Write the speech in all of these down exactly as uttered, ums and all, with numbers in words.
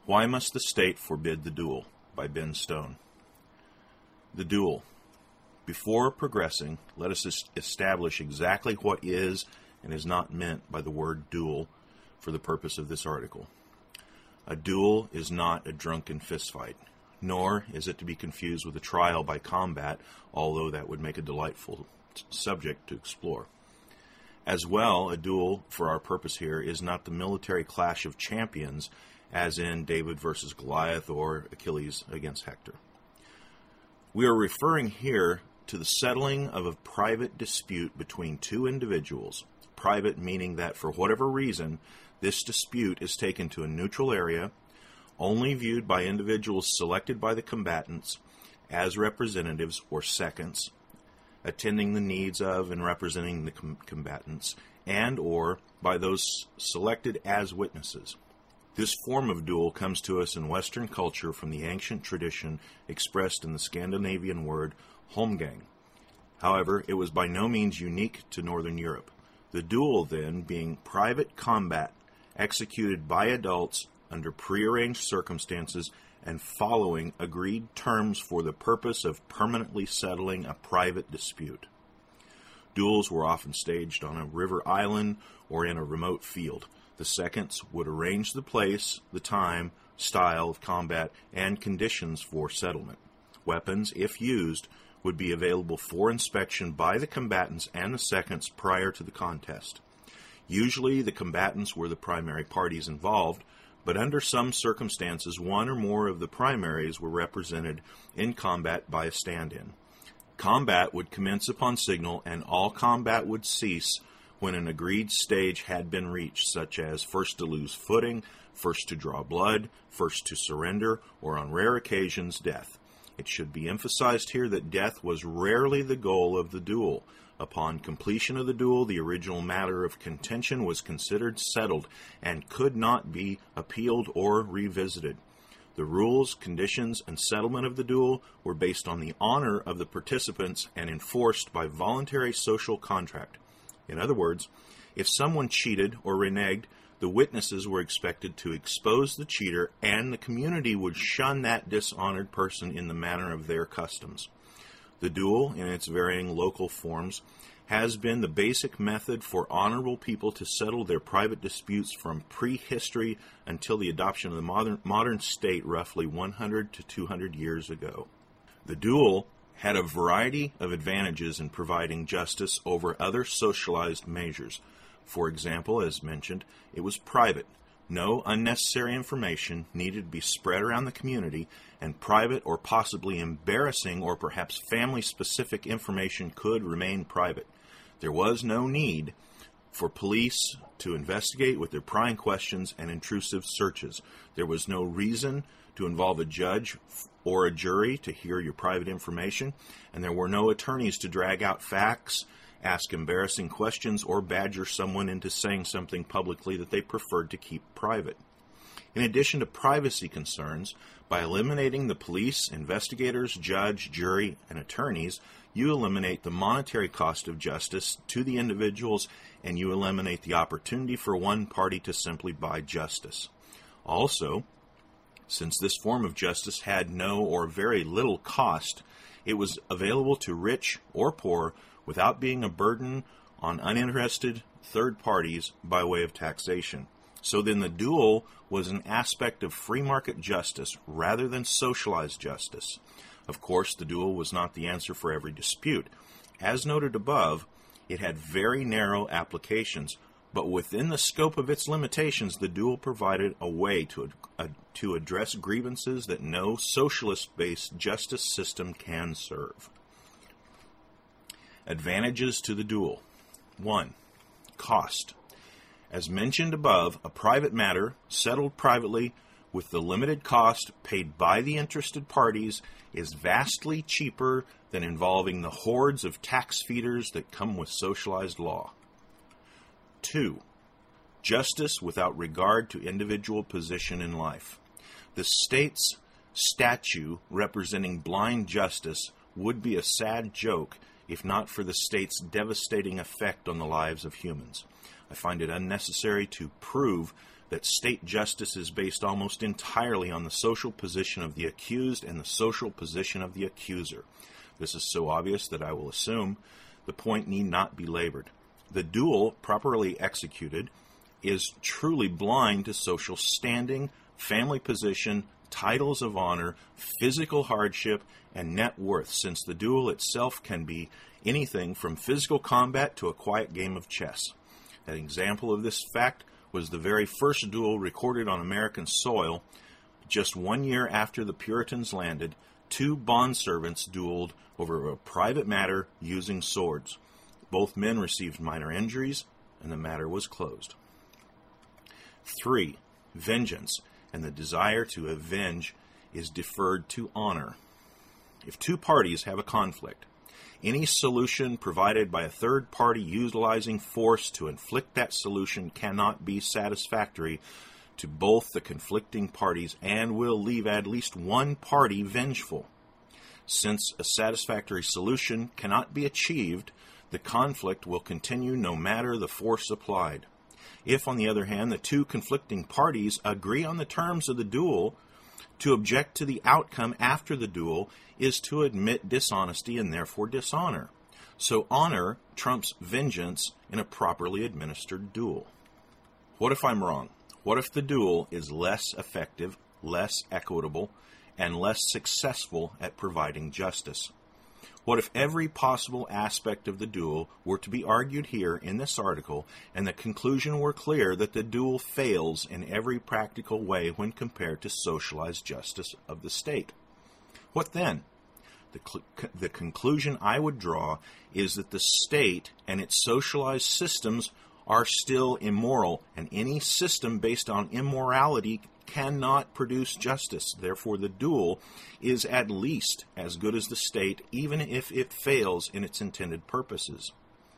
Why Must the State Forbid the Duel? By Ben Stone. The duel. Before progressing, let us es- establish exactly what is and is not meant by the word duel for the purpose of this article. A duel is not a drunken fistfight, nor is it to be confused with a trial by combat, although that would make a delightful t- subject to explore. As well, a duel, for our purpose here, is not the military clash of champions, as in David versus Goliath or Achilles against Hector. We are referring here to the settling of a private dispute between two individuals, private meaning that for whatever reason, this dispute is taken to a neutral area, only viewed by individuals selected by the combatants as representatives or seconds, attending the needs of and representing the com- combatants, and or by those selected as witnesses. This form of duel comes to us in Western culture from the ancient tradition expressed in the Scandinavian word holmgang. However, it was by no means unique to Northern Europe. The duel, then, being private combat executed by adults under prearranged circumstances and following agreed terms for the purpose of permanently settling a private dispute. Duels were often staged on a river island or in a remote field. The seconds would arrange the place, the time, style of combat, and conditions for settlement. Weapons, if used, would be available for inspection by the combatants and the seconds prior to the contest. Usually the combatants were the primary parties involved, but under some circumstances one or more of the primaries were represented in combat by a stand-in. Combat would commence upon signal, and all combat would cease when an agreed stage had been reached, such as first to lose footing, first to draw blood, first to surrender, or on rare occasions, death. It should be emphasized here that death was rarely the goal of the duel. Upon completion of the duel, the original matter of contention was considered settled and could not be appealed or revisited. The rules, conditions, and settlement of the duel were based on the honor of the participants and enforced by voluntary social contract. In other words, if someone cheated or reneged, the witnesses were expected to expose the cheater, and the community would shun that dishonored person in the manner of their customs. The duel, in its varying local forms, has been the basic method for honorable people to settle their private disputes from prehistory until the adoption of the modern, modern state roughly one hundred to two hundred years ago. The duel had a variety of advantages in providing justice over other socialized measures. For example, as mentioned, it was private. No unnecessary information needed to be spread around the community, and private or possibly embarrassing or perhaps family-specific information could remain private. There was no need for police to investigate with their prying questions and intrusive searches. There was no reason to involve a judge or a jury to hear your private information, and there were no attorneys to drag out facts, ask embarrassing questions, or badger someone into saying something publicly that they preferred to keep private. In addition to privacy concerns, by eliminating the police, investigators, judge, jury, and attorneys, you eliminate the monetary cost of justice to the individuals, and you eliminate the opportunity for one party to simply buy justice. Also, since this form of justice had no or very little cost, it was available to rich or poor without being a burden on uninterested third parties by way of taxation. So then the duel was an aspect of free market justice rather than socialized justice. Of course, the duel was not the answer for every dispute. As noted above, it had very narrow applications, but within the scope of its limitations, the duel provided a way to, uh, to address grievances that no socialist-based justice system can serve. Advantages to the duel. One. Cost. As mentioned above, a private matter, settled privately, with the limited cost paid by the interested parties, is vastly cheaper than involving the hordes of tax feeders that come with socialized law. Two. Justice without regard to individual position in life. The state's statue representing blind justice would be a sad joke if not for the state's devastating effect on the lives of humans. I find it unnecessary to prove that state justice is based almost entirely on the social position of the accused and the social position of the accuser. This is so obvious that I will assume the point need not be labored. The duel, properly executed, is truly blind to social standing, family position, titles of honor, physical hardship, and net worth, since the duel itself can be anything from physical combat to a quiet game of chess. An example of this fact was the very first duel recorded on American soil. Just one year after the Puritans landed, two bondservants dueled over a private matter using swords. Both men received minor injuries, and the matter was closed. Three, vengeance, and the desire to avenge is deferred to honor. If two parties have a conflict, any solution provided by a third party utilizing force to inflict that solution cannot be satisfactory to both the conflicting parties and will leave at least one party vengeful. Since a satisfactory solution cannot be achieved, the conflict will continue no matter the force applied. If, on the other hand, the two conflicting parties agree on the terms of the duel, to object to the outcome after the duel is to admit dishonesty and therefore dishonor. So honor trumps vengeance in a properly administered duel. What if I'm wrong? What if the duel is less effective, less equitable, and less successful at providing justice? What if every possible aspect of the duel were to be argued here in this article, and the conclusion were clear that the duel fails in every practical way when compared to socialized justice of the state? What then? The, cl- the conclusion I would draw is that the state and its socialized systems are still immoral, and any system based on immorality cannot produce justice. Therefore, the duel is at least as good as the state, even if it fails in its intended purposes.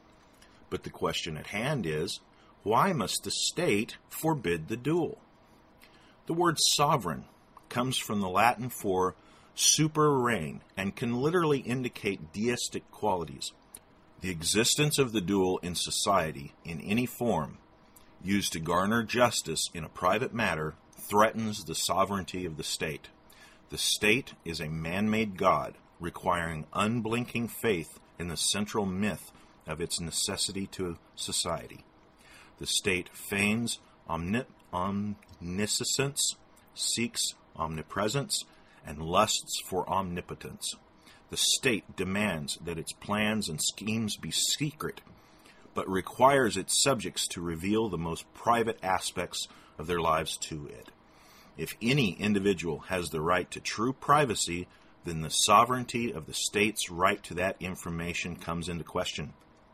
But the question at hand is, why must the state forbid the duel? The word sovereign comes from the Latin for super reign and can literally indicate deistic qualities. The existence of the duel in society, in any form, used to garner justice in a private matter, threatens the sovereignty of the state. The state is a man-made god, requiring unblinking faith in the central myth of its necessity to society. The state feigns omni- omniscience, seeks omnipresence, and lusts for omnipotence. The state demands that its plans and schemes be secret, but requires its subjects to reveal the most private aspects of their lives to it. If any individual has the right to true privacy, then the sovereignty of the state's right to that information comes into question.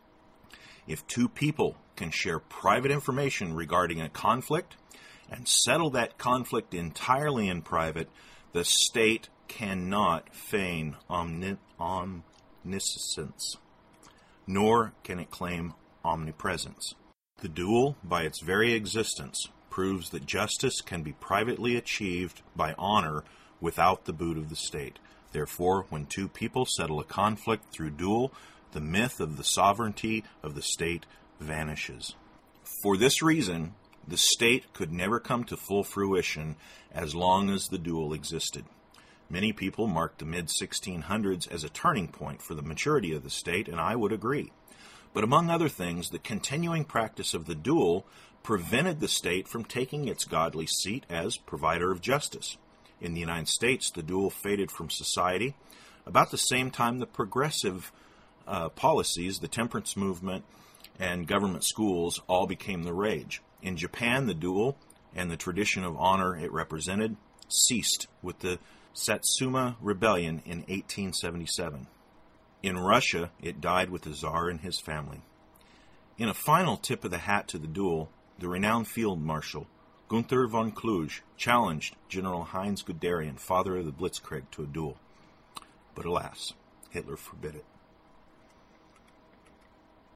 If two people can share private information regarding a conflict and settle that conflict entirely in private, the state cannot feign omni- omniscience, nor can it claim omnipresence. The duel, by its very existence, proves that justice can be privately achieved by honor without the boot of the state. Therefore, when two people settle a conflict through duel, the myth of the sovereignty of the state vanishes. For this reason, the state could never come to full fruition as long as the duel existed. Many people marked the mid sixteen hundreds as a turning point for the maturity of the state, and I would agree. But among other things, the continuing practice of the duel prevented the state from taking its godly seat as provider of justice. In the United States, the duel faded from society about the same time the progressive uh, policies, the temperance movement, and government schools all became the rage. In Japan, the duel and the tradition of honor it represented ceased with the Satsuma Rebellion in eighteen seventy-seven. In Russia, it died with the Tsar and his family. In a final tip of the hat to the duel, the renowned field marshal Gunther von Kluge challenged General Heinz Guderian, father of the Blitzkrieg, to a duel. But alas, Hitler forbid it.